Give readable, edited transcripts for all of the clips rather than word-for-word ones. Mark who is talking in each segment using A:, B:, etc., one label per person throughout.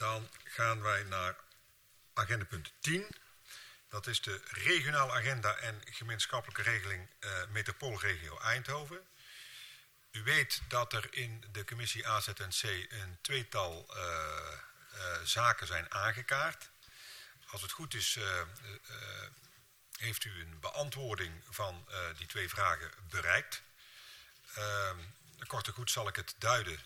A: Dan gaan wij naar agendapunt 10. Dat is de regionale agenda en gemeenschappelijke regeling metropoolregio Eindhoven. U weet dat er in de commissie AZNC een tweetal zaken zijn aangekaart. Als het goed is, heeft u een beantwoording van die twee vragen bereikt. Kort en goed zal ik het duiden.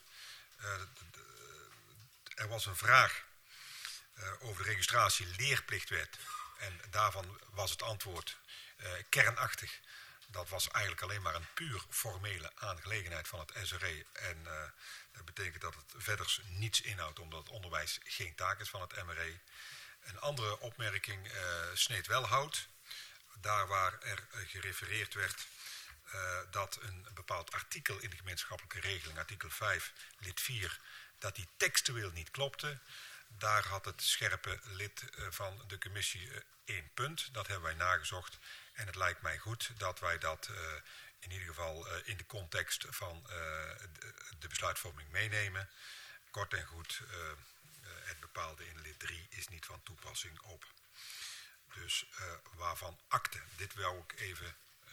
A: Er was een vraag over de registratie leerplichtwet. En daarvan was het antwoord kernachtig. Dat was eigenlijk alleen maar een puur formele aangelegenheid van het SRE. En dat betekent dat het verder niets inhoudt, omdat het onderwijs geen taak is van het MRE. Een andere opmerking sneed wel hout. Daar waar er gerefereerd werd dat een bepaald artikel in de gemeenschappelijke regeling, artikel 5, lid 4, dat die textueel niet klopte. Daar had het scherpe lid van de commissie 1 punt. Dat hebben wij nagezocht. En het lijkt mij goed dat wij dat in ieder geval in de context van de besluitvorming meenemen. Kort en goed, het bepaalde in lid 3 is niet van toepassing op. Dus waarvan akte. Dit wou ik even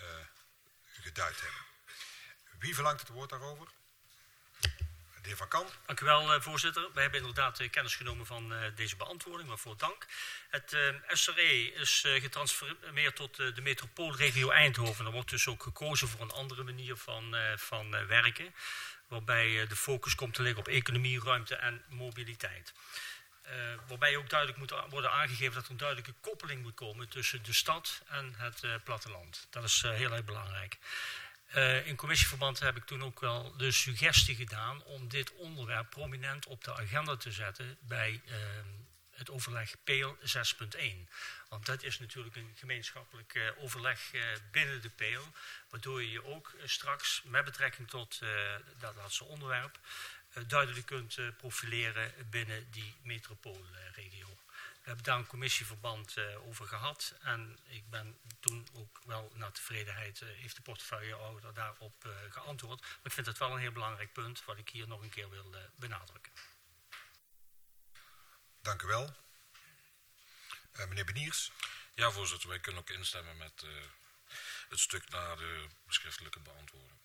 A: geduid hebben. Wie verlangt het woord daarover? De heer Van Kamp.
B: Dank u wel, voorzitter. Wij hebben inderdaad kennis genomen van deze beantwoording, waarvoor dank. Het SRE is getransformeerd tot de metropoolregio Eindhoven. Er wordt dus ook gekozen voor een andere manier van werken, waarbij de focus komt te liggen op economie, ruimte en mobiliteit. Waarbij ook duidelijk moet worden aangegeven dat er een duidelijke koppeling moet komen tussen de stad en het platteland. Dat is heel erg belangrijk. In commissieverband heb ik toen ook wel de suggestie gedaan om dit onderwerp prominent op de agenda te zetten bij het overleg PEEL 6.1. Want dat is natuurlijk een gemeenschappelijk overleg binnen de PEEL, waardoor je ook straks met betrekking tot dat laatste onderwerp duidelijk kunt profileren binnen die metropoolregio. We hebben daar een commissieverband over gehad en ik ben toen ook wel naar tevredenheid heeft de portefeuillehouder daarop geantwoord. Maar ik vind het wel een heel belangrijk punt wat ik hier nog een keer wil benadrukken.
A: Dank u wel. Meneer Beniers.
C: Ja, voorzitter, wij kunnen ook instemmen met het stuk na de schriftelijke beantwoording.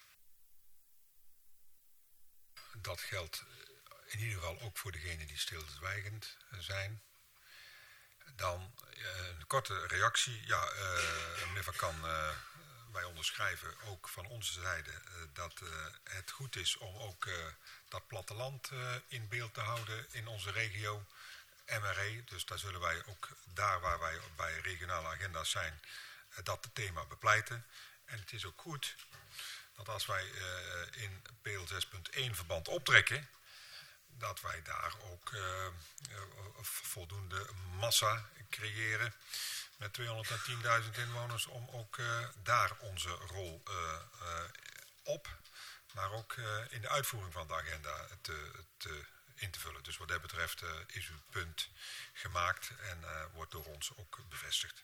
A: Dat geldt in ieder geval ook voor degenen die stilzwijgend zijn. Dan een korte reactie. Ja, meneer Van Kan, wij onderschrijven ook van onze zijde dat het goed is om ook dat platteland in beeld te houden in onze regio MRE. Dus daar zullen wij ook, daar waar wij bij regionale agenda's zijn, dat thema bepleiten. En het is ook goed dat als wij in PEEL 6.1 verband optrekken, dat wij daar ook voldoende massa creëren met 210.000 inwoners om ook daar onze rol op, maar ook in de uitvoering van de agenda in te vullen. Dus wat dat betreft is uw punt gemaakt en wordt door ons ook bevestigd.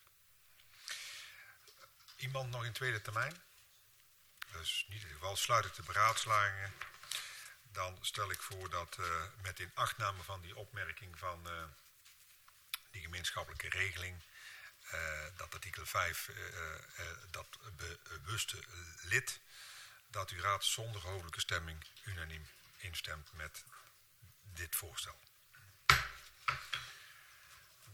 A: Iemand nog in tweede termijn? Dus in ieder geval sluit ik de beraadslagingen. Dan stel ik voor dat met inachtname van die opmerking van die gemeenschappelijke regeling, dat artikel 5, dat bewuste lid, dat uw raad zonder hoofdelijke stemming unaniem instemt met dit voorstel.